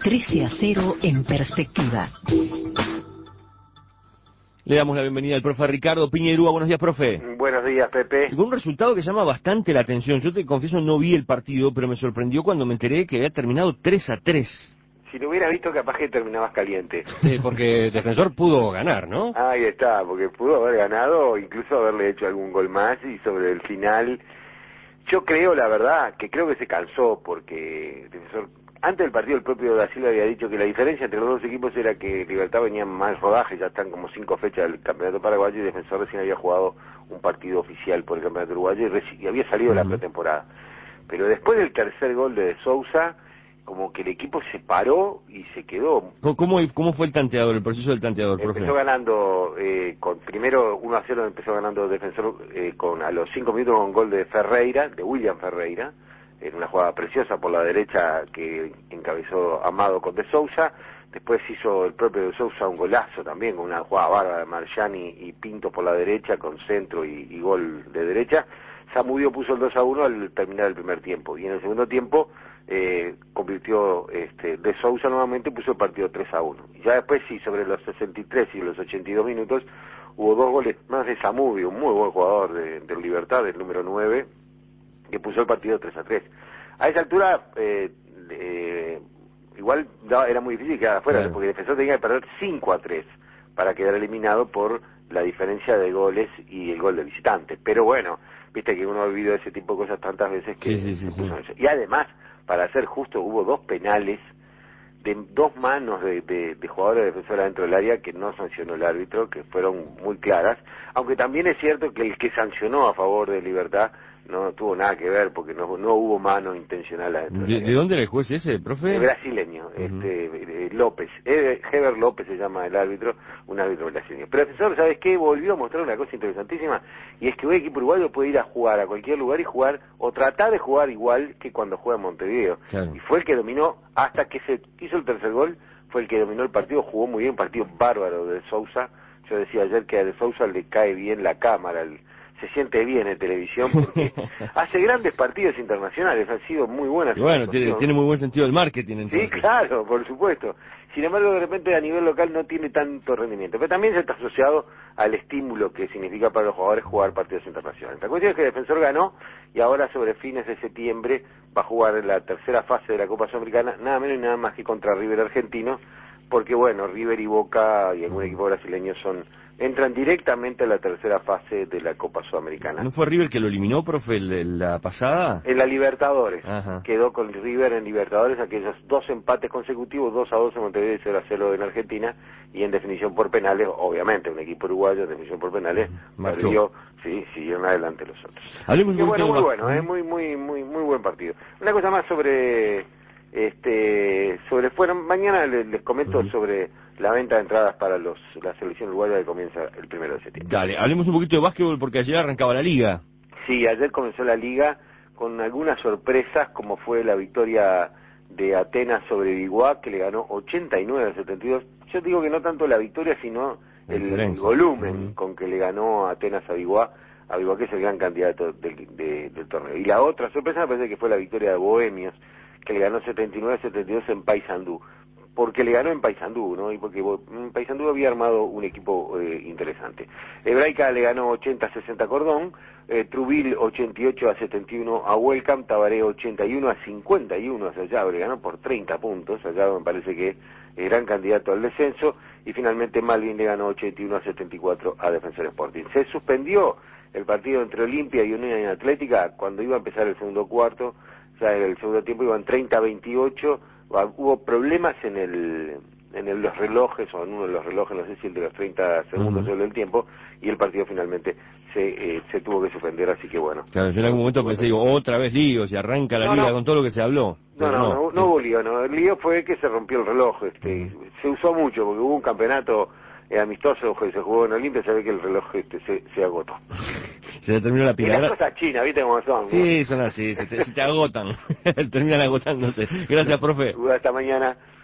13-0 en perspectiva. Le damos la bienvenida al profe Ricardo Piñerúa. Buenos días, profe. Buenos días, Pepe. Con un resultado que llama bastante la atención. Yo te confieso, no vi el partido, pero me sorprendió cuando me enteré que había terminado 3-3. Si lo hubieras visto, capaz que terminabas caliente. Sí, porque Defensor pudo ganar, ¿no? Ahí está, porque pudo haber ganado o incluso haberle hecho algún gol más, y sobre el final, yo creo, la verdad, que creo que se cansó, porque Defensor, antes del partido el propio Da Silva había dicho que la diferencia entre los dos equipos era que Libertad venía más rodaje, ya están como 5 fechas del campeonato paraguayo, y Defensor recién había jugado un partido oficial por el campeonato uruguayo y había salido de la pretemporada. Pero después del tercer gol de Sousa, como que el equipo se paró y se quedó. ¿Cómo fue el tanteador, el proceso del tanteador, profe? Empezó ganando, primero 1-0 empezó ganando Defensor a los 5 minutos con un gol de Ferreira, de William Ferreira, en una jugada preciosa por la derecha que encabezó Amado con De Sousa. Después hizo el propio De Sousa un golazo también, con una jugada bárbara de Marciani y Pinto por la derecha, con centro y gol de derecha. Zamudio puso el 2-1 al terminar el primer tiempo, y en el segundo tiempo convirtió De Sousa nuevamente, puso el partido 3-1. Y ya después sí, sobre los 63 y los 82 minutos, hubo 2 goles más de Zamudio, un muy buen jugador del Libertad, del número 9, que puso el partido 3-3. A esa altura, igual era muy difícil quedar afuera, claro, porque el Defensor tenía que perder 5-3 para quedar eliminado por la diferencia de goles y el gol de visitante. Pero bueno, viste que uno ha vivido ese tipo de cosas tantas veces que sí. Y además, para ser justo, hubo 2 penales de 2 manos de jugadores de Defensor dentro del área que no sancionó el árbitro, que fueron muy claras, aunque también es cierto que el que sancionó a favor de Libertad no tuvo nada que ver, porque no hubo mano intencional adentro. ¿De dónde era el juez ese, profe? Brasileño, López, Heber López se llama el árbitro, un árbitro brasileño. Pero el Defensor, ¿sabes qué? Volvió a mostrar una cosa interesantísima, y es que un equipo uruguayo puede ir a jugar a cualquier lugar y jugar, o tratar de jugar igual que cuando juega en Montevideo. Claro. Y fue el que dominó, hasta que se hizo el tercer gol, fue el que dominó el partido, jugó muy bien, un partido bárbaro de Sousa. Yo decía ayer que a De Sousa le cae bien la cámara, se siente bien en televisión, porque hace grandes partidos internacionales, han sido muy buenas. Y bueno, tiene muy buen sentido el marketing, entonces. Sí, claro, por supuesto. Sin embargo, de repente a nivel local no tiene tanto rendimiento, pero también se está asociado al estímulo que significa para los jugadores jugar partidos internacionales. La cuestión es que el Defensor ganó, y ahora sobre fines de septiembre va a jugar la tercera fase de la Copa Sudamericana, nada menos y nada más que contra River Argentino, porque bueno, River y Boca y algún equipo brasileño entran directamente a la tercera fase de la Copa Sudamericana. ¿No fue River que lo eliminó, profe, la pasada? En la Libertadores. Ajá. Quedó con River en Libertadores, aquellos 2 empates consecutivos, 2-2 en Montevideo y 0-0 en Argentina, y en definición por penales, obviamente, un equipo uruguayo en definición por penales, perdió, sí, siguieron adelante los otros. Hablemos un bueno, muy más... bueno, muy buen partido. Una cosa más sobre mañana les comento sobre la venta de entradas para la selección uruguaya, que comienza el 1 de septiembre. Dale, hablemos un poquito de básquetbol, porque ayer arrancaba la liga. Sí, ayer comenzó la liga con algunas sorpresas, como fue la victoria de Atenas sobre Biguá, que le ganó 89-72. Yo digo que no tanto la victoria, sino el volumen con que le ganó Atenas a Biguá, que es el gran candidato del torneo. Y la otra sorpresa me parece que fue la victoria de Bohemios, que le ganó 79-72 en Paysandú, porque le ganó en Paysandú, ¿no? Y porque Paysandú había armado un equipo interesante. Hebraica le ganó 80-60 a Cordón, Trubil 88-71 a Welcome, Tabaré 81-51 a Sayago, le ganó por 30 puntos, Sayago me parece que es gran candidato al descenso, y finalmente Malvin le ganó 81-74 a Defensor Sporting. Se suspendió el partido entre Olimpia y Unión Atlética cuando iba a empezar el segundo cuarto. Ya en el segundo tiempo iban 30-28, hubo problemas en los relojes, o en uno de los relojes, no sé si el de los 30 segundos o del tiempo, y el partido finalmente se tuvo que suspender, así que bueno. Claro, yo en algún momento pensé, otra vez lío, si arranca la liga con todo lo que se habló. No hubo lío, el lío fue que se rompió el reloj, se usó mucho, porque hubo un campeonato amistoso que se jugó en Olimpia, se ve que el reloj se agotó. Se le terminó la pila. Y las cosas chinas, ¿viste cómo son? Sí, son así, se te agotan, terminan agotándose. Gracias, profe. Hasta mañana.